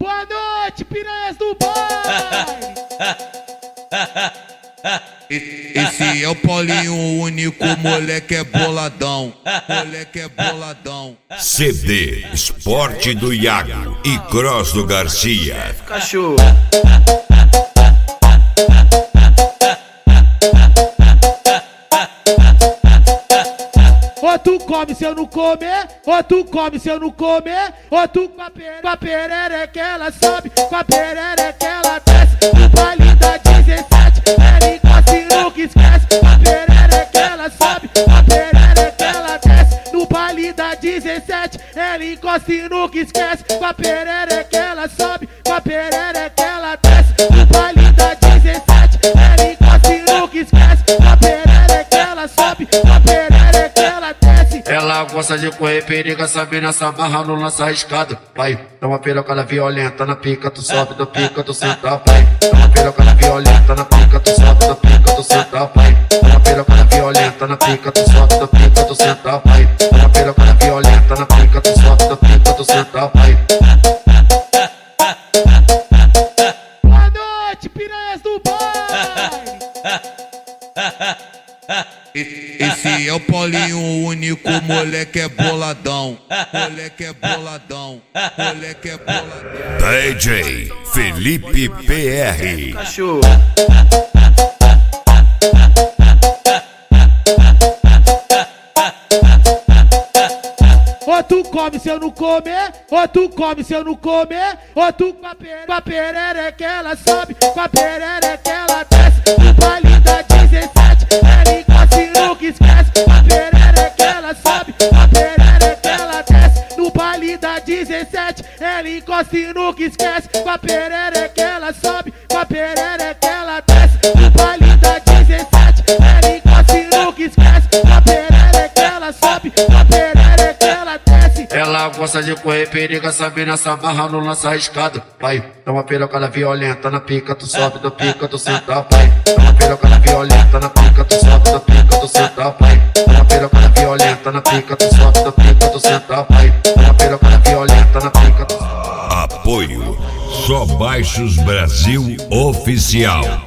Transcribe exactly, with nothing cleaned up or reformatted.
Boa noite, piranhas do baile. Esse é o Paulinho, o único moleque é boladão. Moleque é boladão. C D Esporte do Iago e Cross do Garcia. Cachorro. Ou tu come se eu não comer, ou tu come se eu não comer, ou tu com a, pere, com a perereca ela sobe, com a perereca ela desce, no baile da dezessete, ela encosta e nunca esquece, com a perereca ela sobe, com a perereca ela desce, no baile da dezessete, ela encosta e nunca esquece, com a perereca ela sobe, com a perereca ela desce, no baile da dezessete, ela encosta e nunca esquece, com a perereca ela sobe, com a perereca ela desce. Ela gosta de correr periga, sabe nessa barra, não lança arriscado. Vai, dá uma pirocada violenta na pica, tu sobe, do pica, tu senta, vai. Dá uma pirocada violenta na pica, tu sobe, do pica, tu senta, vai. Dá uma pirocada violenta na pica, tu sobe, do pica, tu senta, vai. Dá uma pirocada violenta na pica, tu sobe, do pica, tu senta, vai. Boa noite, piranhas do baile. Esse é o Paulinho, o único moleque é boladão. Moleque é boladão. Moleque é boladão. D J Felipe P R. Cachorro. Ou tu come se eu não comer, ou tu come se eu não comer, ou tu com a, pere, com a perereca ela sobe, com a perereca ela desce, no baile da dezessete, ela encosta e nunca esquece, com a perereca ela sobe, com a perereca ela desce, no baile da dezessete, ela encosta e nunca esquece, com a perereca ela sobe, com a perereca ela desce, no baile da dezessete, ela encosta e nunca esquece, com a perereca ela sobe, com a perereca ela desce. Ela gosta de correr periga, sabe nessa barra, não lança arriscado. Vai, dá uma pirocada violenta na pica, tu sobe, do pica, tu senta, vai. Dá uma pirocada violenta na pica, tu sobe, do pica, tu senta, vai. Dá uma pirocada violenta na pica, tu sobe, do pica, tu senta, vai. Dá uma pirocada violenta na pica, tu... Apoio Só Baixos Brasil Oficial.